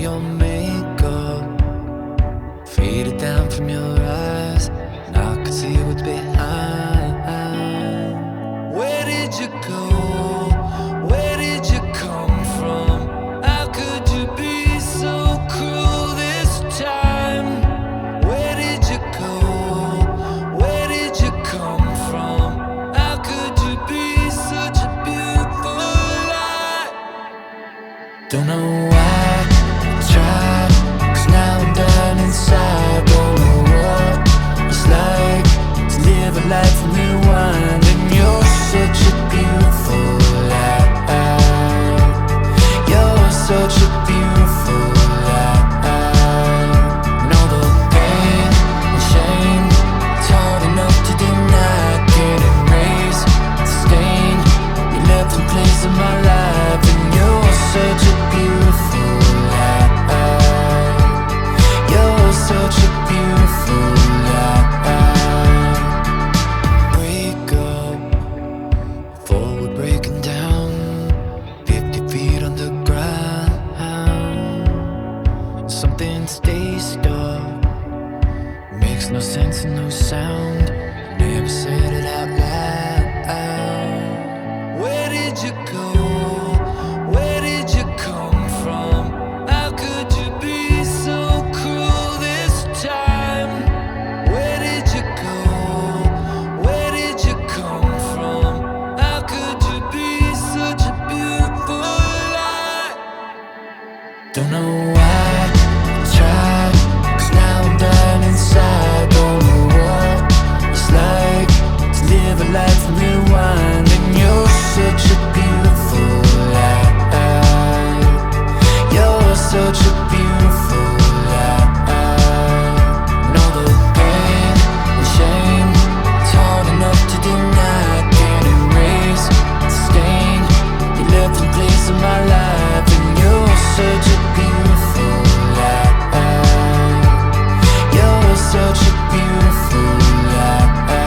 your makeup faded down from your eyes, and I could see what's behind. Where did you go? Where did you come from? How could you be so cruel this time? Where did you go? Where did you come from? How could you be such a beautiful lie? Don't know why I tried, 'cause now I'm done inside. Don't know what it's like to live a life and rewind. And you're such a beautiful lie. You're such a beautiful lie. And all the pain and shame, it's hard enough to deny. Can't erase the stain you left in place in my life. And you're such a beautiful lie. You're such a beautiful lie. Wake up before we're breaking down, 50 feet underground. Something stays stuck, makes no sense and no sound. Never said it out loud. Where did you go? Where did you come from? How could you be so cruel this time? Where did you go? Where did you come from? How could you be such a beautiful lie? Don't know why I tried, 'cause now I'm done inside. Don't know what it's like to live a life and rewind. And you're such a beautiful lie. You're such a beautiful lie. And all the pain and shame, it's hard enough to deny. Can't erase the stain you left in place in my life. And you're such a beautiful lie. You're such a beautiful lie.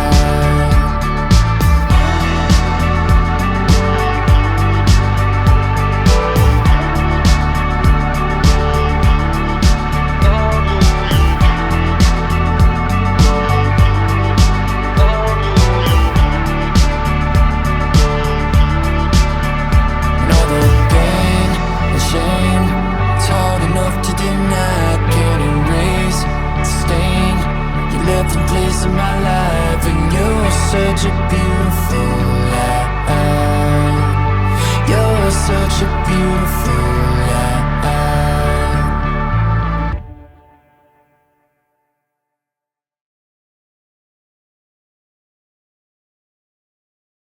And all the pain and shame, it's hard enough to deny. Can't erase the stain you left in place in my life. And you're such a beautiful lie.